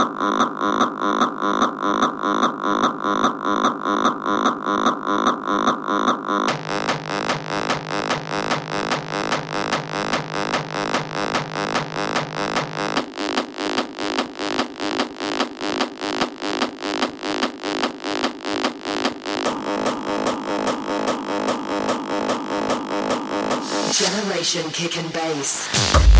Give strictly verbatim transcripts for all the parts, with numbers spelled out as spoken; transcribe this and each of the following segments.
Generation kicking bass.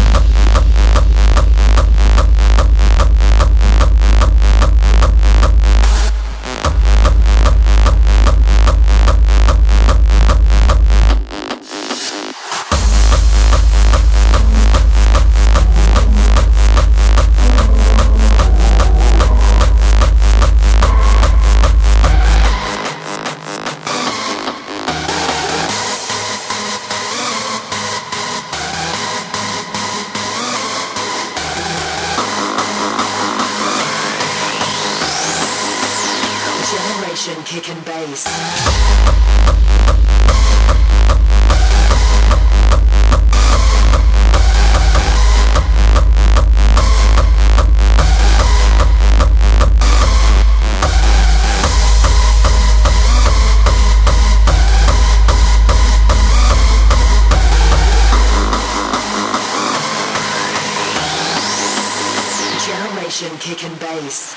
Kicking bass. Generation kicking bass.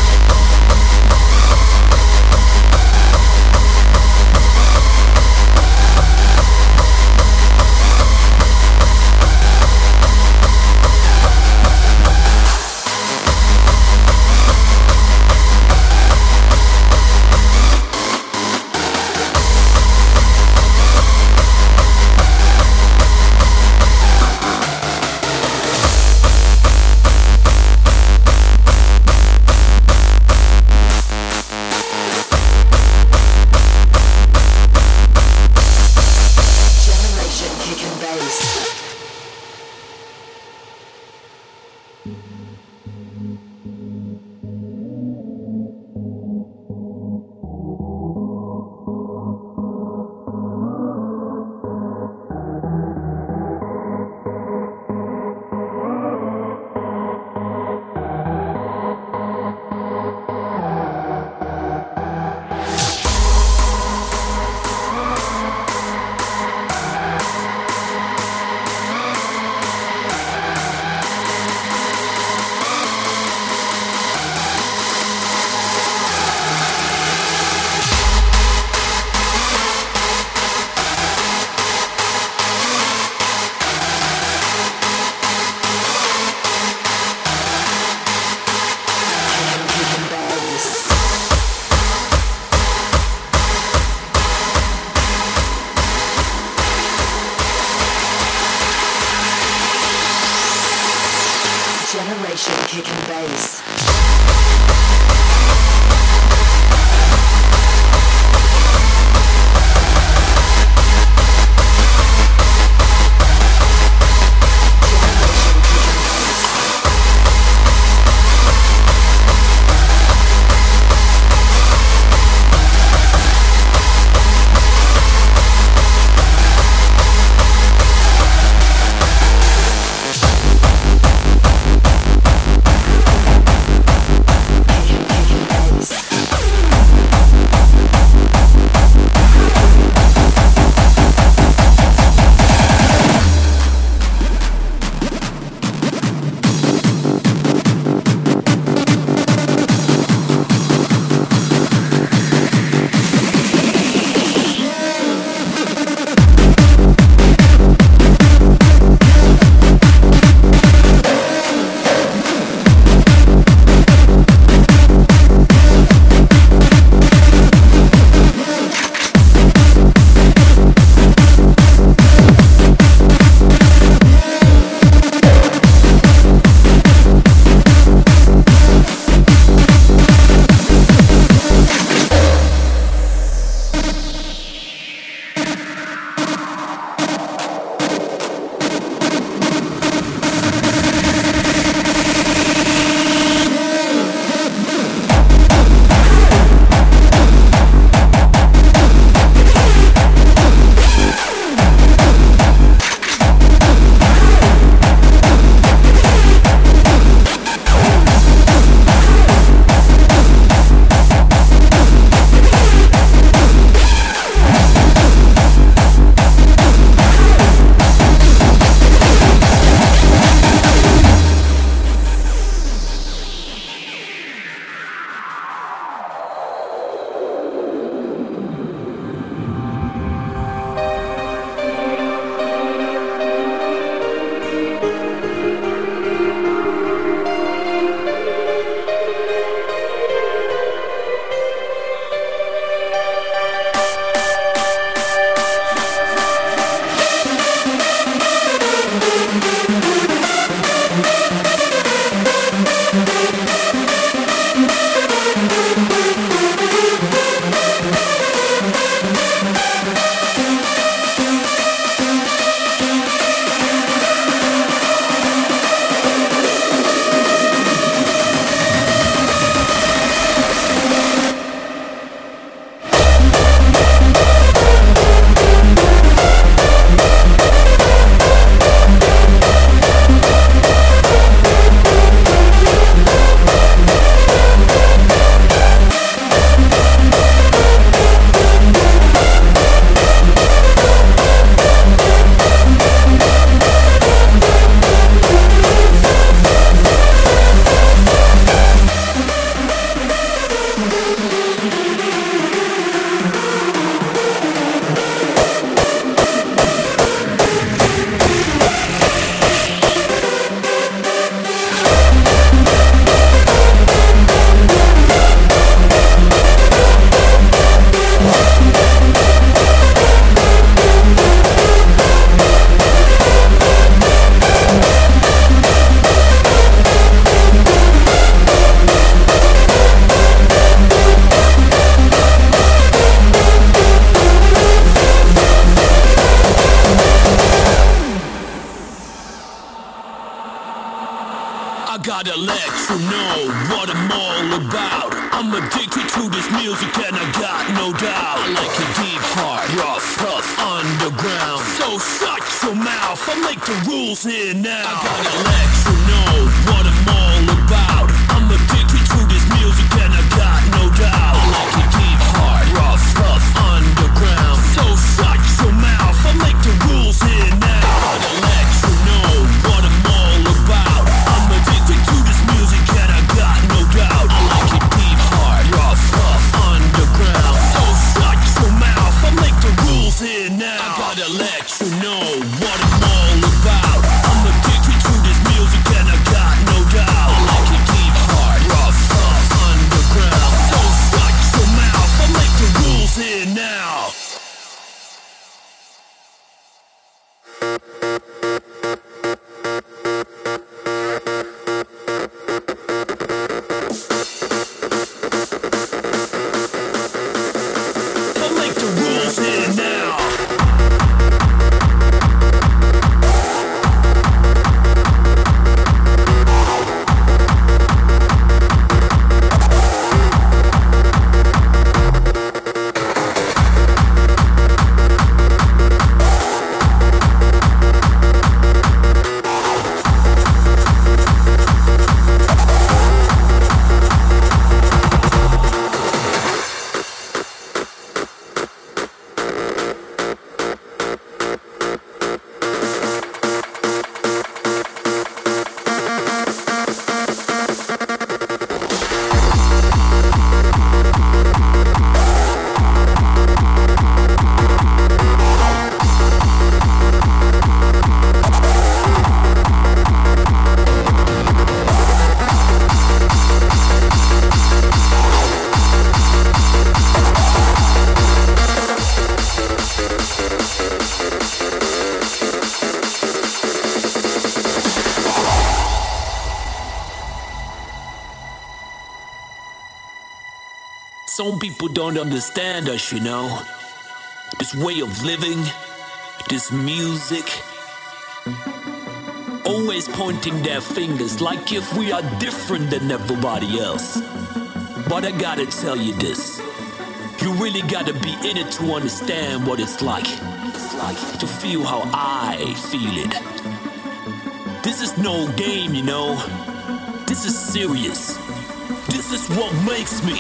Generation kicking bass. I gotta let you know what I'm all about. I'm addicted to this music and I got no doubt. I like it deep, hard, rough, tough, underground. So shut your mouth, I make the rules here now. I gotta let you know what I'm all about. I'm addicted to this music and I got no doubt. I like it deep, hard, rough, tough, underground. So shut your mouth, I make the rules here now. I gotta let you know what I'm all about. I'm addicted to this music and I got no doubt. I like it deep, hard, rough, tough, underground. So shut your mouth, I make the rules here now. I gotta let you know what I'm all about. I'm addicted to this music and I got no doubt. I like it deep, hard, rough, tough, underground. So shut your mouth, I make the rules here now. Some people don't understand us, you know. This way of living, this music. Always pointing their fingers like if we are different than everybody else. But I gotta tell you this. You really gotta be in it to understand what it's like. It's like to feel how I feel it. This is no game, you know. This is serious. This is what makes me.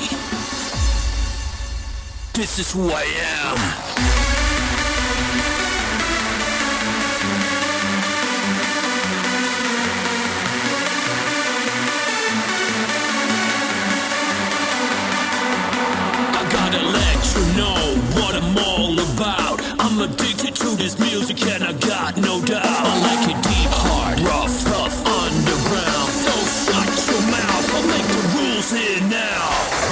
This is who I am. I gotta let you know what I'm all about. I'm addicted to this music and I got no doubt. I like it deep, hard, rough, tough, underground. So shut your mouth, I'll make the rules here now.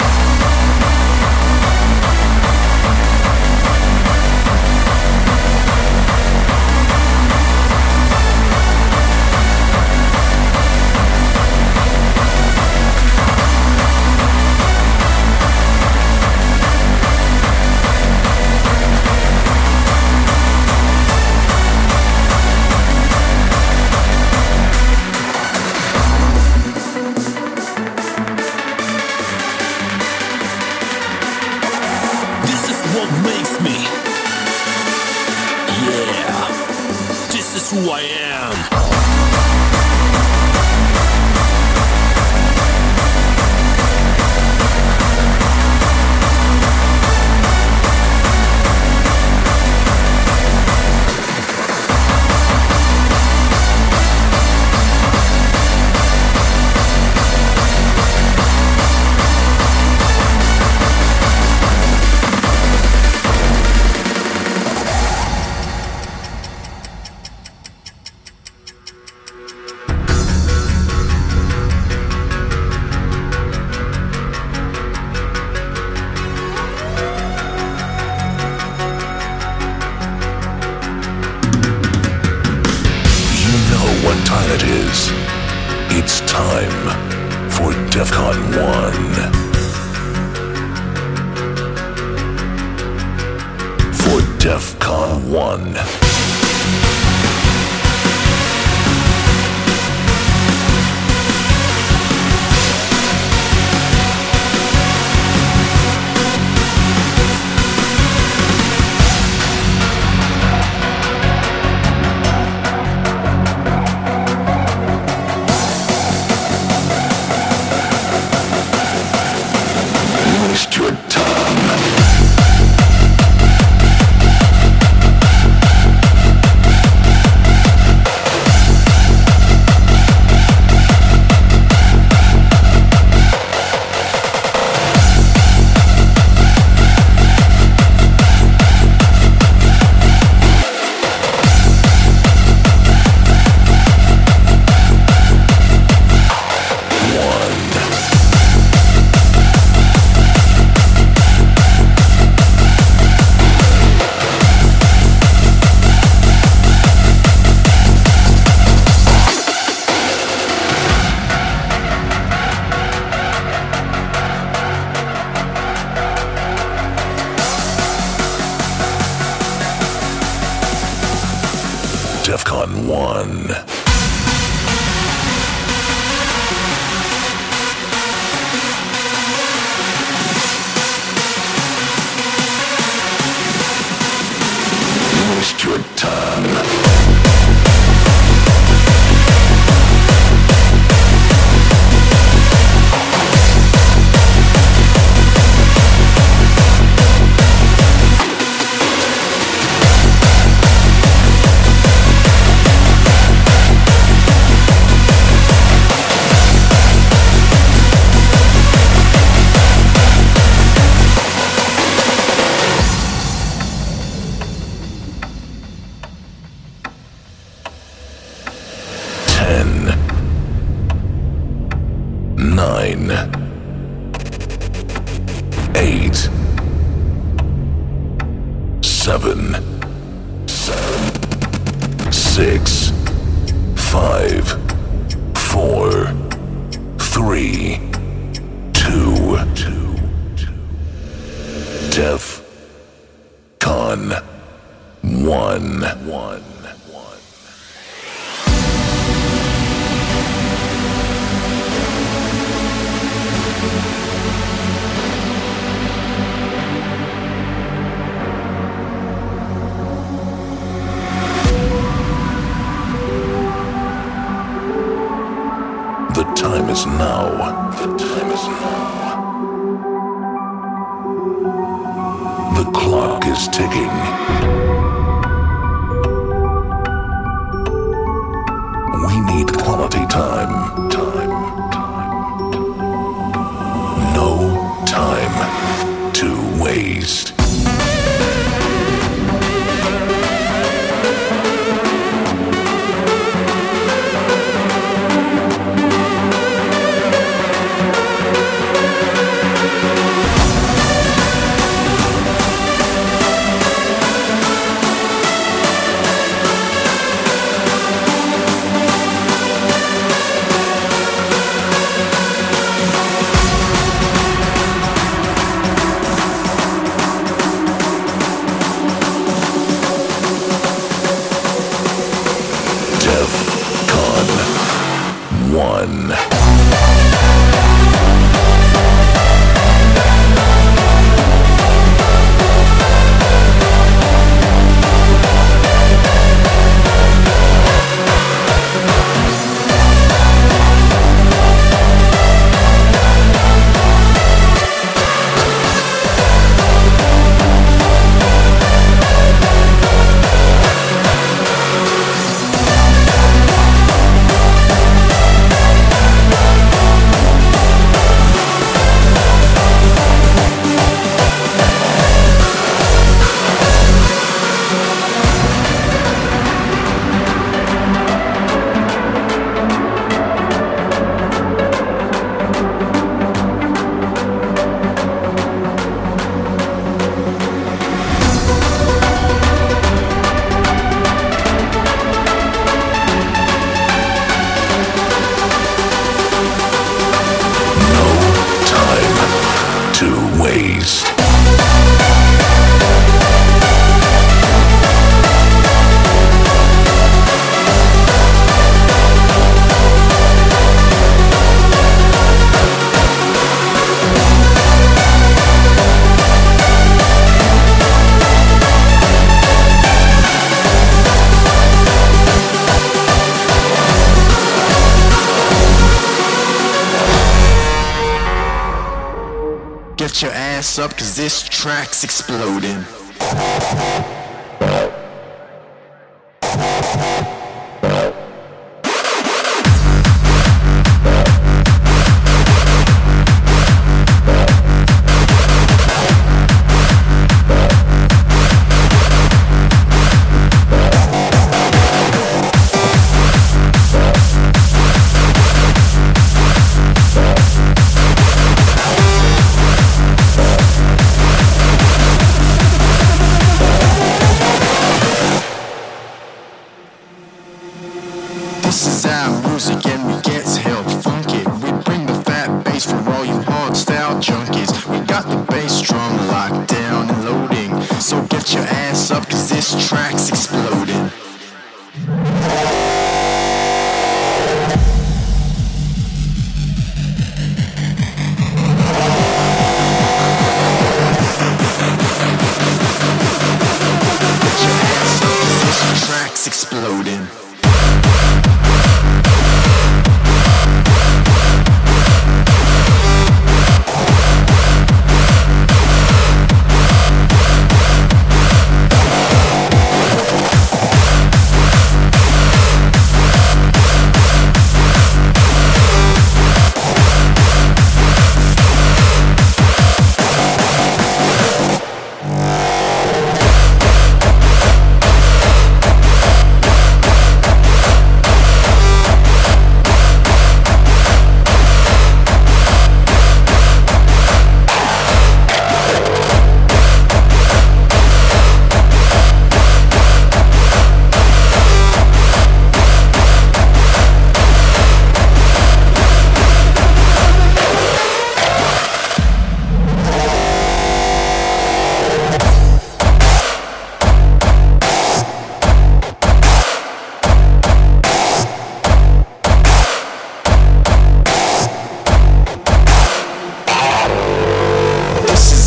Who I am. It's time for DEFCON one. For DEFCON one. one. Waste your time. Nine, eight, seven, six, five, four, three, two, Def Con one, one. The time is now. The time is now. The clock is ticking. We need quality time. Time. Time. No time to waste. One. Waste. Get your ass up, cause this track's exploding.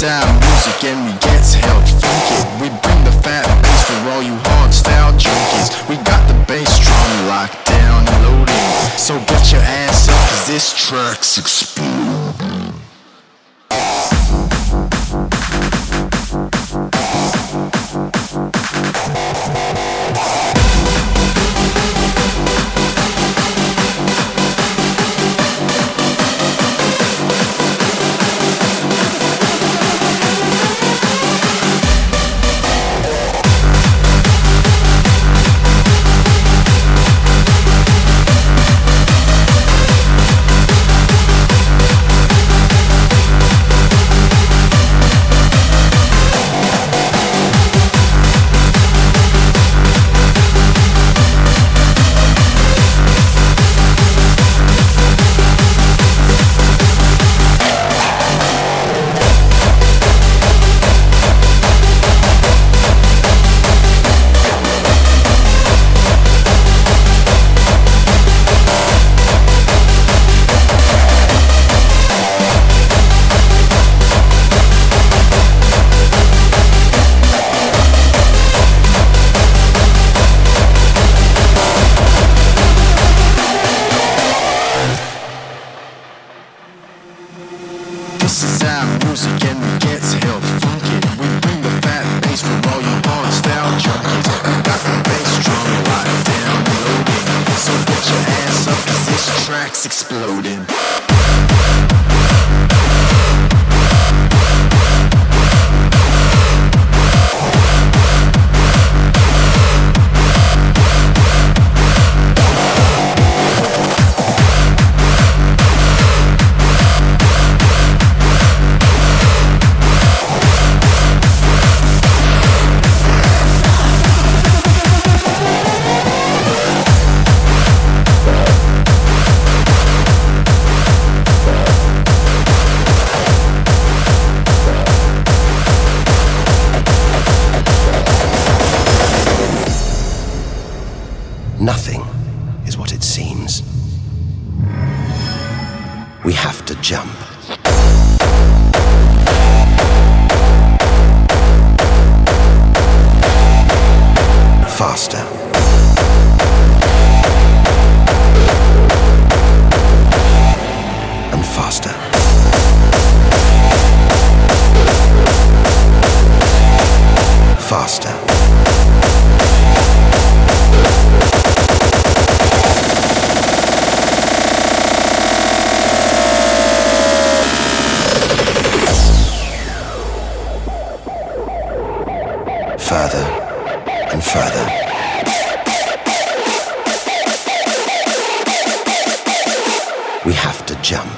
our music and we get held funky. We bring the fat bass for all you hard style junkies. We got the bass drum locked down and loading. So get your ass up, cause this track's exploding. This is our music and we get held funky. We bring the fat bass for all you hard style junkies. We got the bass drum locked down and loading. So get your ass up, cause this track's exploding. Nothing is what it seems. We have to jump. Faster. And faster. Faster. Further and further. We have to jump.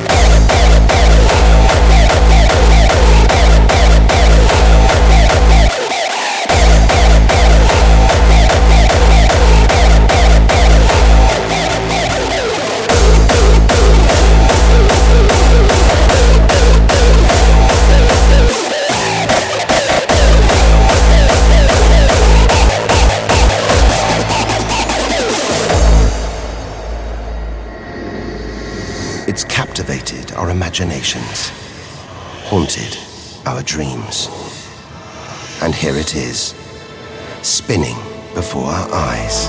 It's captivated our imaginations, haunted our dreams. And here it is, spinning before our eyes.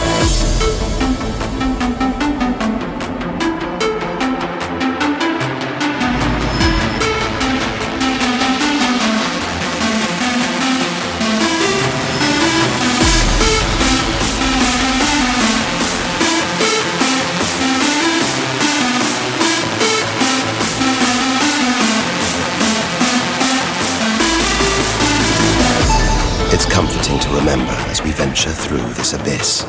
It's comforting to remember as we venture through this abyss.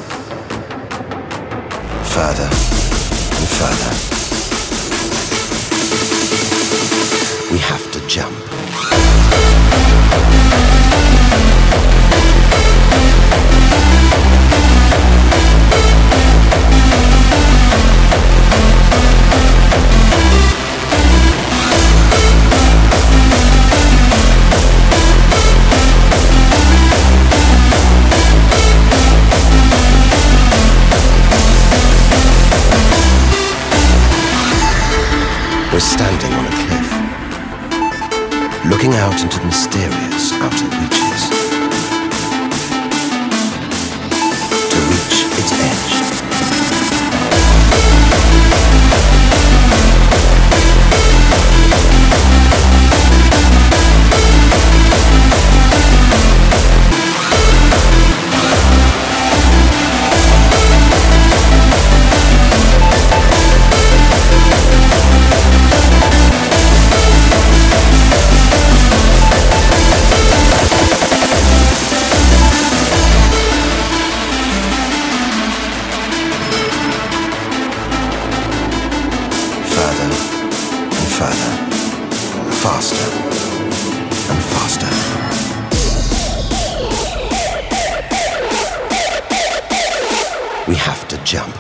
Further and further. We have to jump. We're standing on a cliff. looking out into the mysterious outer reaches, to reach its edge. We have to jump.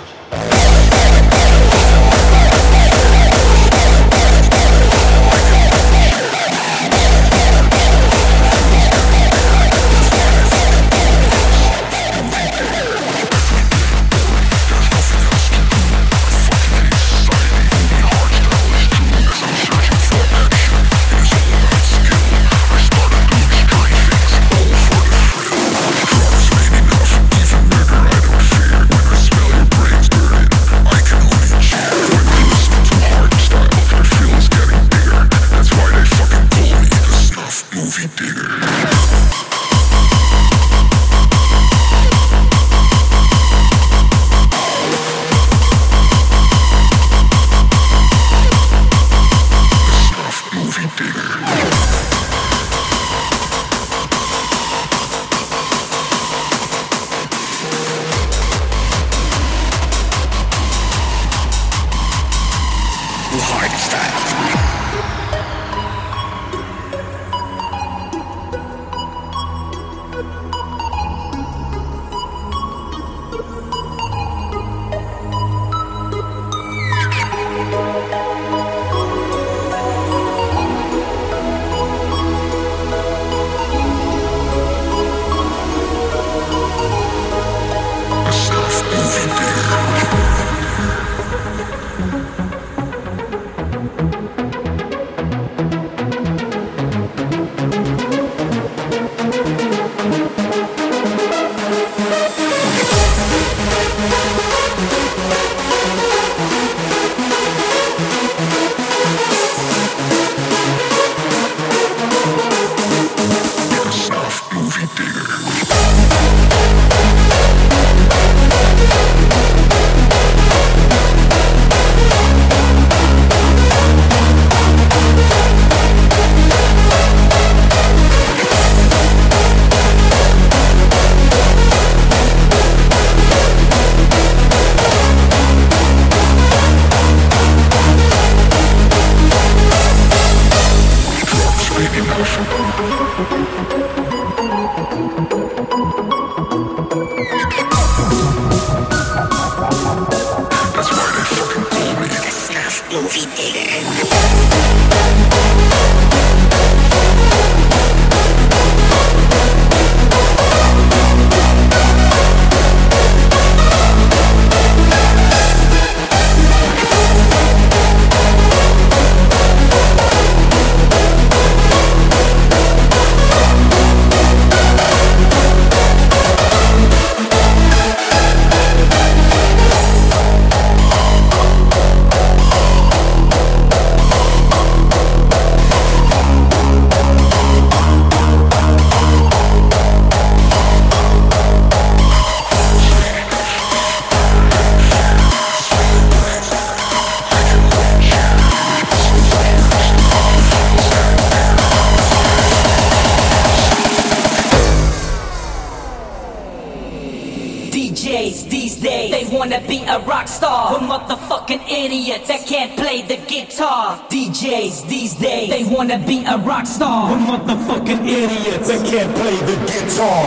D Js these days, they wanna be a rock star. We're motherfucking idiots that can't play the guitar.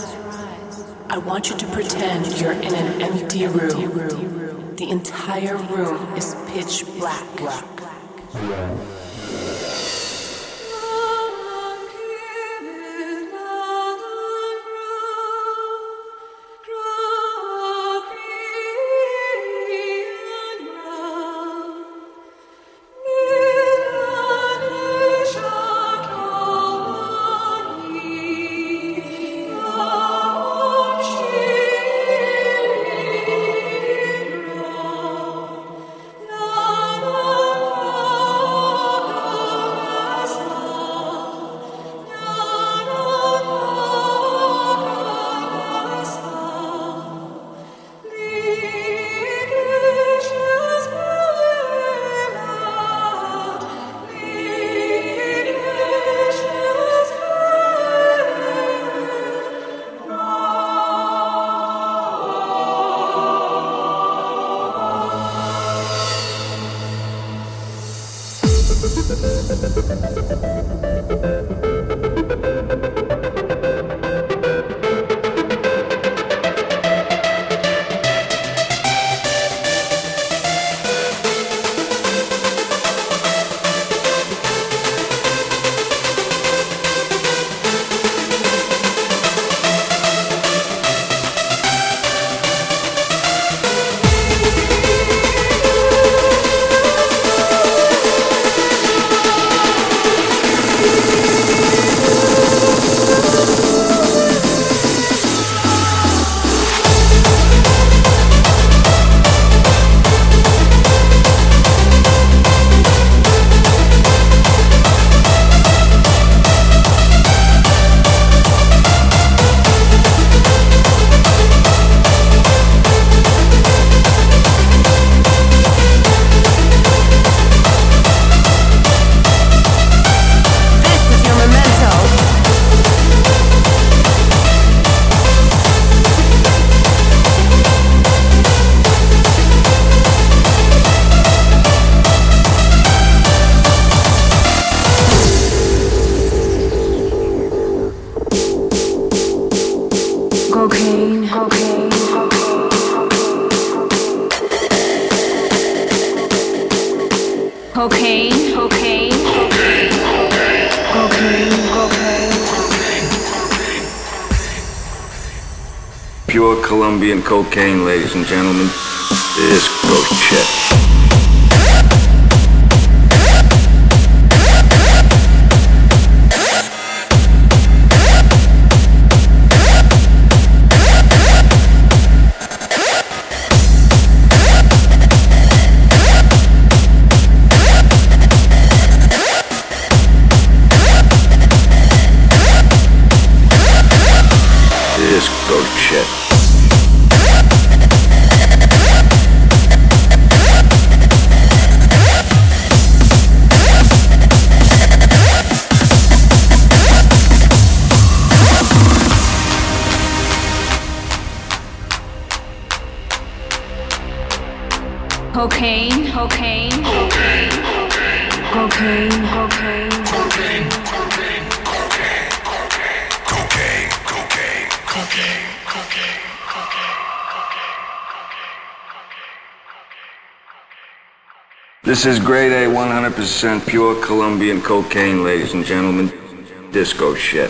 I want you to pretend you're in an empty room. The entire room is pitch black. Pure Colombian cocaine, ladies and gentlemen. Disco shit. Disco shit. Cocaine, cocaine, cocaine, cocaine, cocaine, cocaine, cocaine, cocaine, cocaine, cocaine, cocaine, cocaine. This is grade A, one hundred percent pure Colombian cocaine, ladies and gentlemen. Disco shit.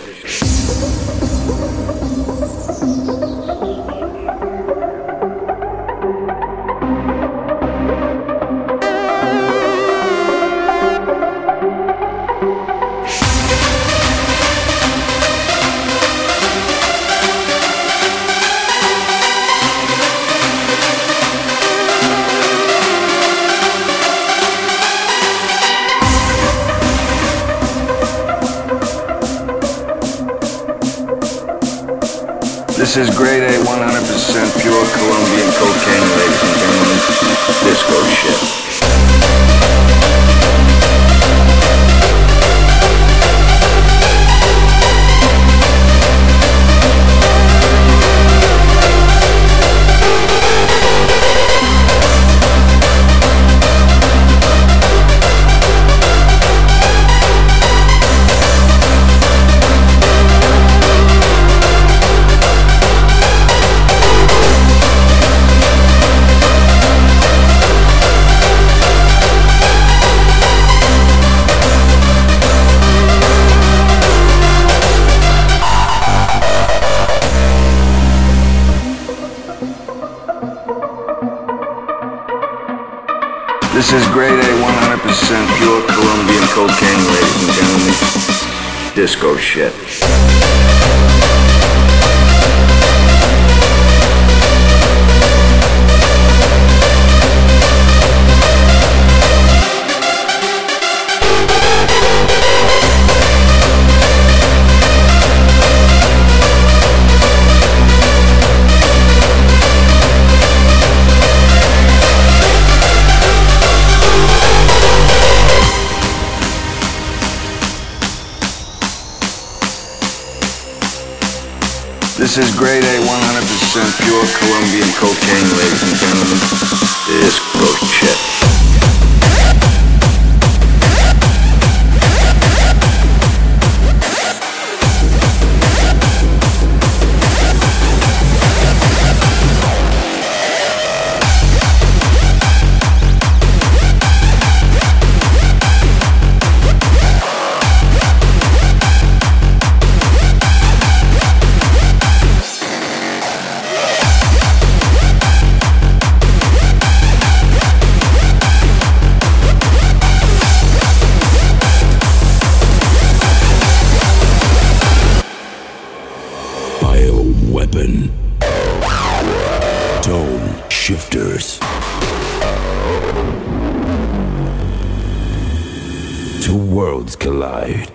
This is grade A, one hundred percent pure Colombian cocaine, ladies and gentlemen. Disco shit. This is grade A, one hundred percent pure Colombian cocaine, ladies and gentlemen. Disco shit. This is grade A, one hundred percent pure Colombian cocaine, ladies and gentlemen. Disco shit. Weapon. Tone shifters. Two worlds collide.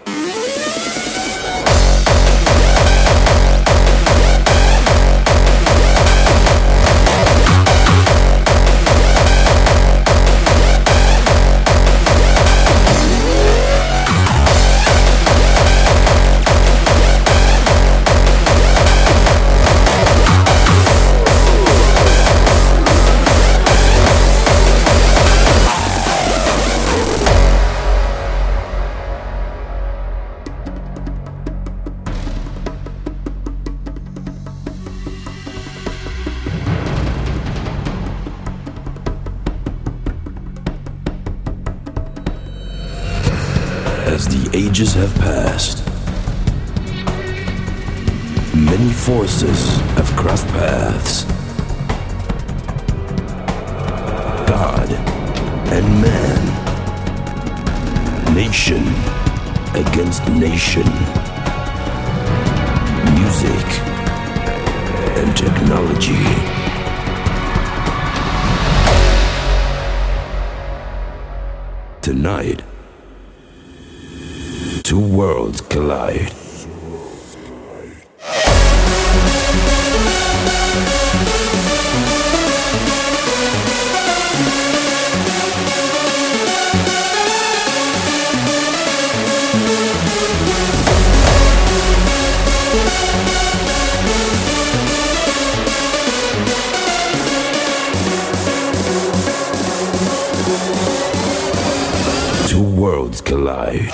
As the ages have passed, many forces have crossed paths. God and man, nation against nation, music and technology. Tonight, two worlds collide. Two worlds collide.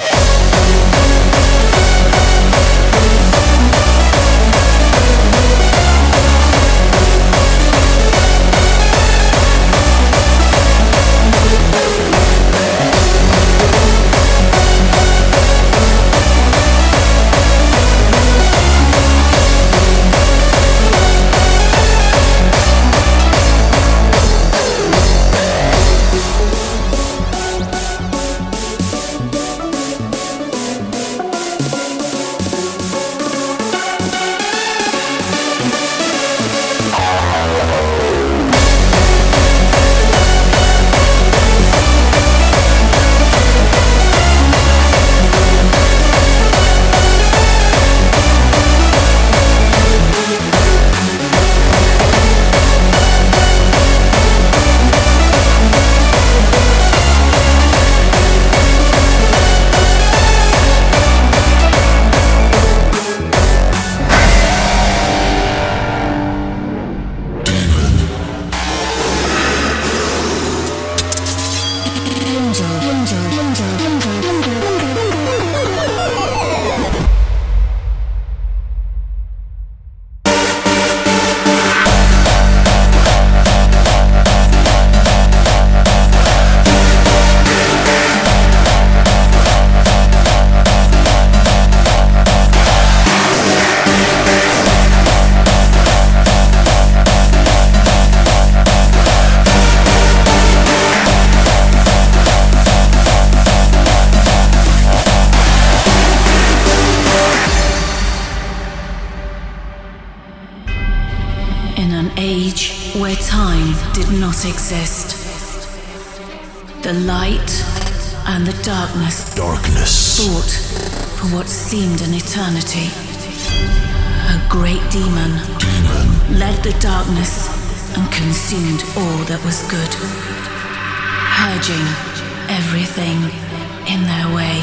In an age where time did not exist, the light and the darkness, Darkness. fought for what seemed an eternity. A great demon, Demon. led the darkness and consumed all that was good, purging everything in their way.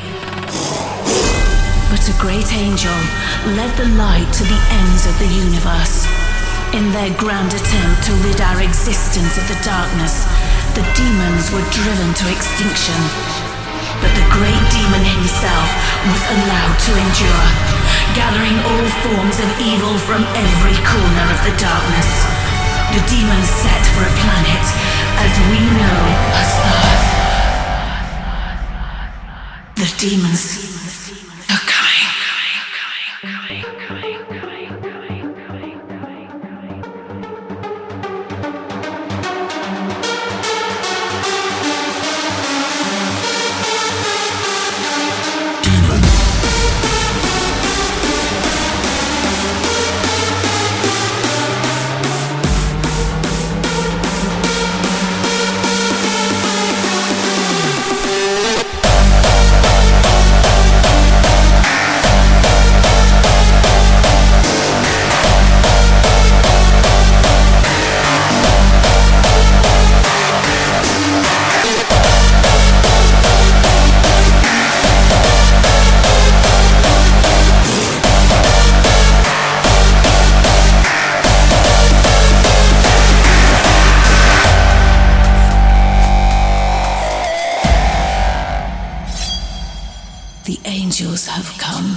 But a great angel led the light to the ends of the universe. In their grand attempt to rid our existence of the darkness, the demons were driven to extinction. But the great demon himself was allowed to endure, gathering all forms of evil from every corner of the darkness. The demons set for a planet as we know as Earth. The demons are coming. The angels have come.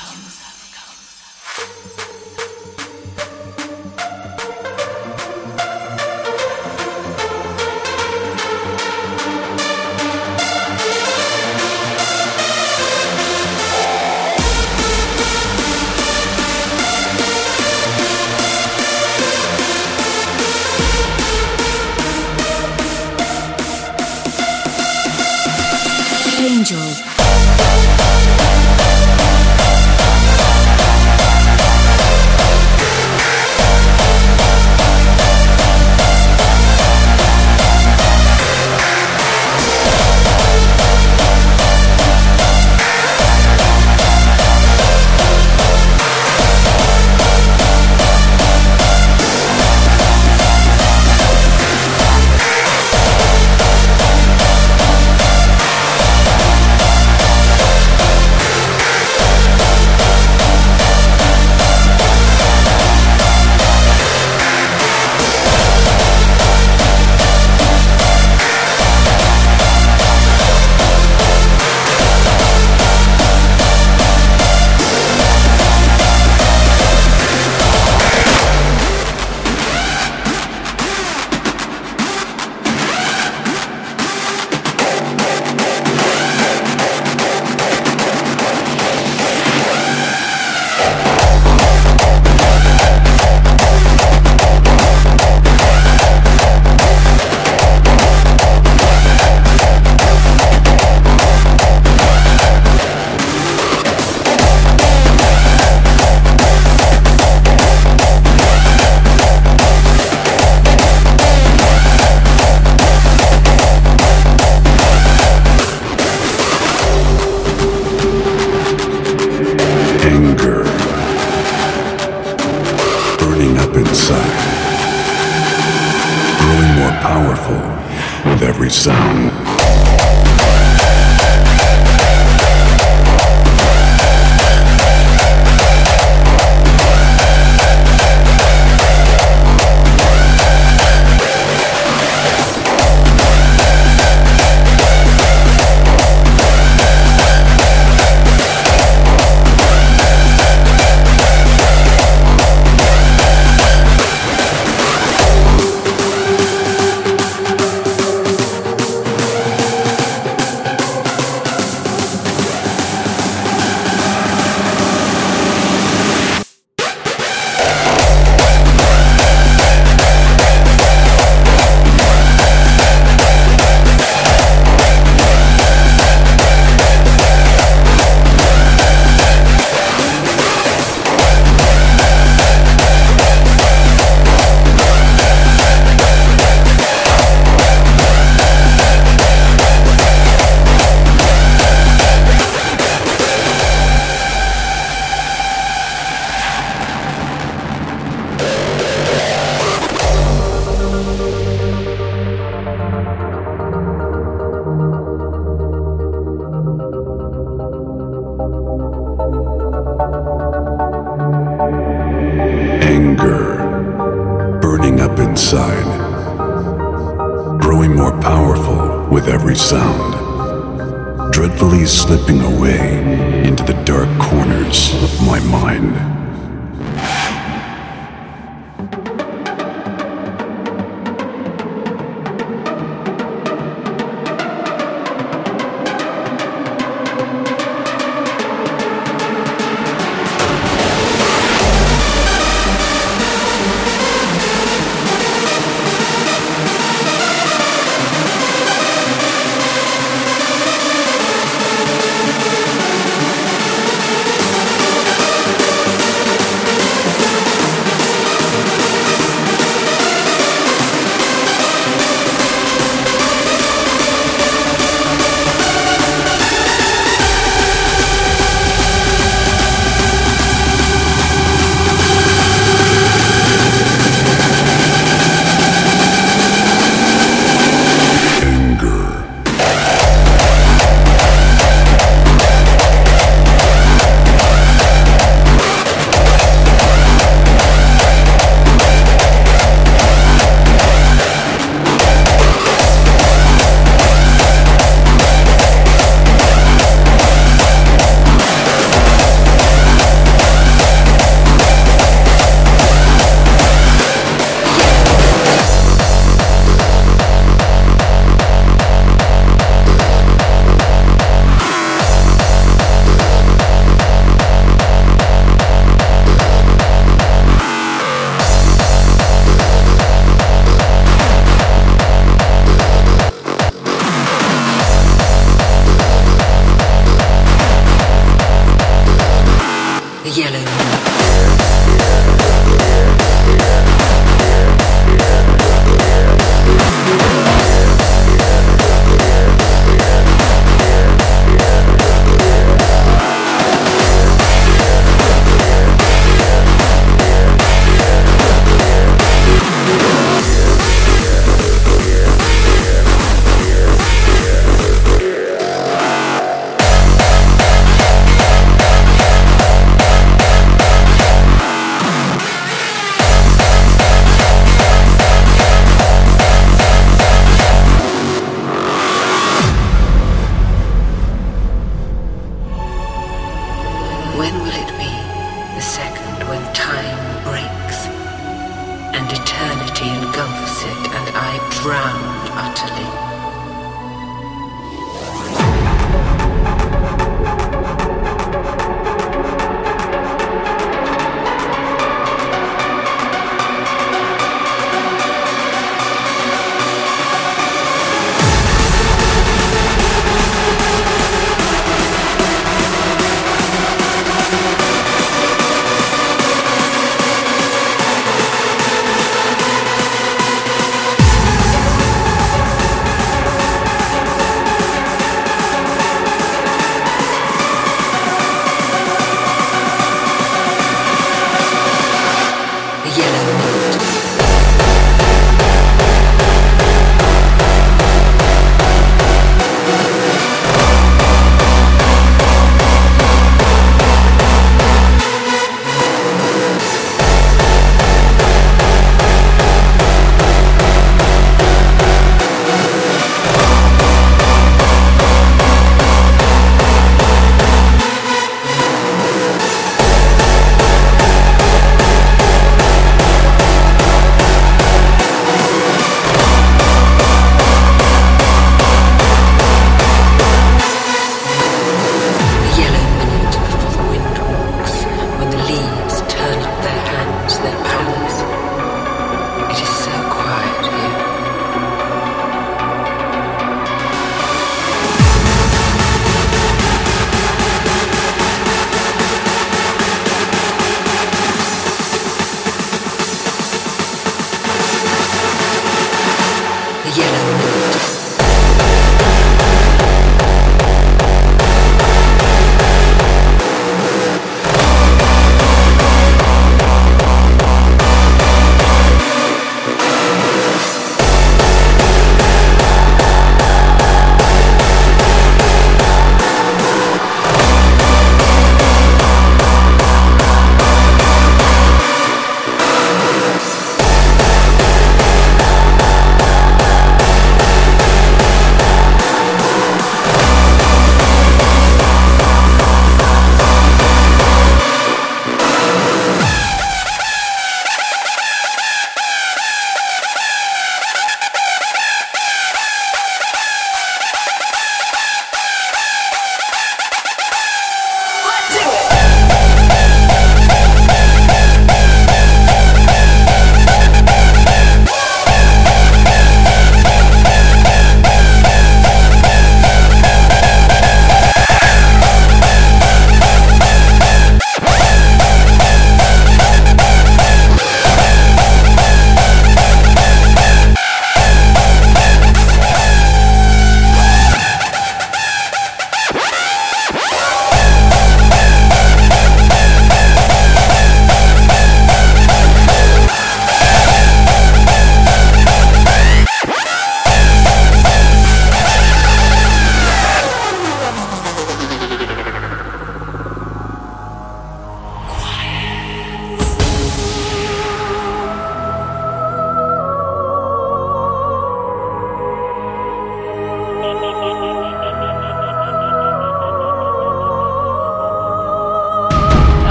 Angel. With every sound. Anger, burning up inside, growing more powerful with every sound, dreadfully slipping away into the dark corners of my mind. When will it be, the second when time breaks and eternity engulfs it and I drown